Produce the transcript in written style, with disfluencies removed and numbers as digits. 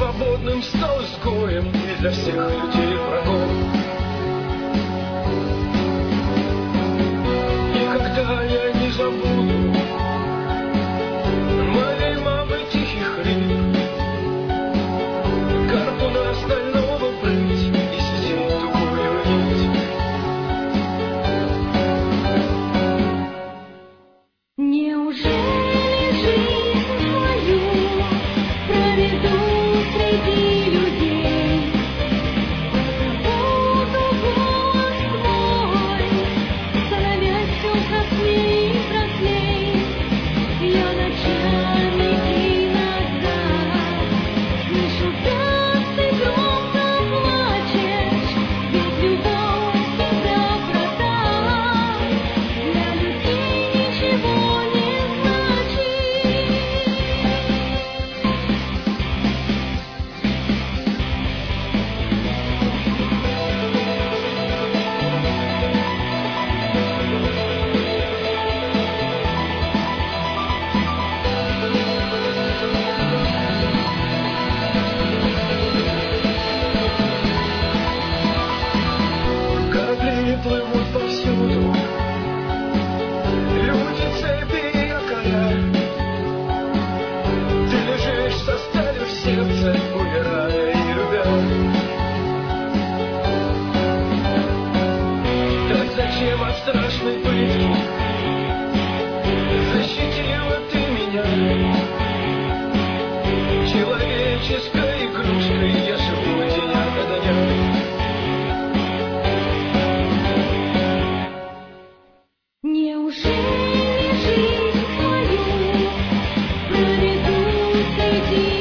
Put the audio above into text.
свободным стал изгоем и для всех людей врагом. Никогда я не забуду моей мамы тихий хрип, гарпуна стального прыть и сетей тугую нить. Неужели жизнь мою проведу среди людей? Забуду голос твой, становясь все красней и красней. Я ночами иногда слышу, как ты громко плачешь, ведь любовь всегда проста, для людей ничего не значит. Корабли плывут повсюду, люди, цепи и якоря. Ты лежишь со сталью в сердце, умирая и любя. Так зачем от страшной пытки защитила ты меня? Человеческой игрушкой я живу день ото дня. Неужели жизнь свою проведу среди